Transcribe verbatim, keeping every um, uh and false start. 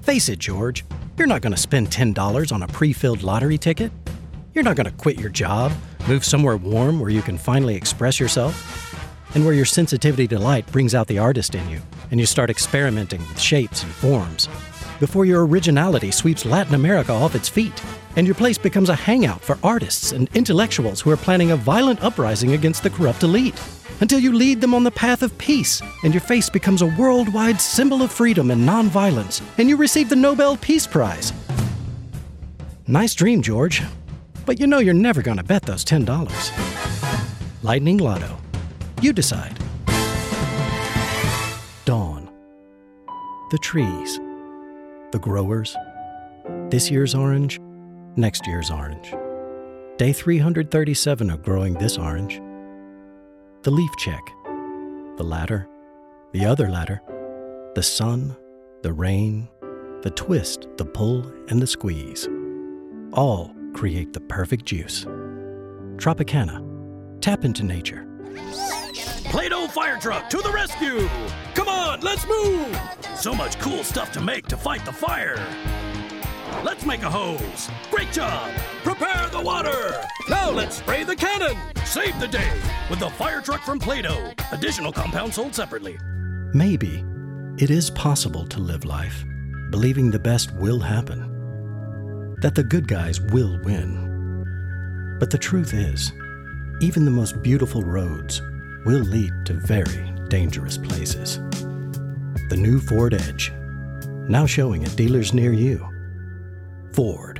Face it, George. You're not going to spend ten dollars on a pre-filled lottery ticket. You're not going to quit your job, move somewhere warm where you can finally express yourself, and where your sensitivity to light brings out the artist in you, and you start experimenting with shapes and forms, before your originality sweeps Latin America off its feet, and your place becomes a hangout for artists and intellectuals who are planning a violent uprising against the corrupt elite, until you lead them on the path of peace, and your face becomes a worldwide symbol of freedom and nonviolence, and you receive the Nobel Peace Prize. Nice dream, George. But you know you're never going to bet those ten dollars. Lightning Lotto. You decide. Dawn. The trees. The growers. This year's orange. Next year's orange. Day three hundred thirty-seven of growing this orange. The leaf check. The ladder. The other ladder. The sun. The rain. The twist, the pull, and the squeeze. All create the perfect juice. Tropicana. Tap into nature. Play-Doh fire truck to the rescue! Come on, let's move! So much cool stuff to make to fight the fire. Let's make a hose. Great job! Prepare the water! Now let's spray the cannon! Save the day with the fire truck from Play-Doh. Additional compounds sold separately. Maybe it is possible to live life believing the best will happen, that the good guys will win. But the truth is, even the most beautiful roads will lead to very dangerous places. The new Ford Edge, now showing at dealers near you. Ford.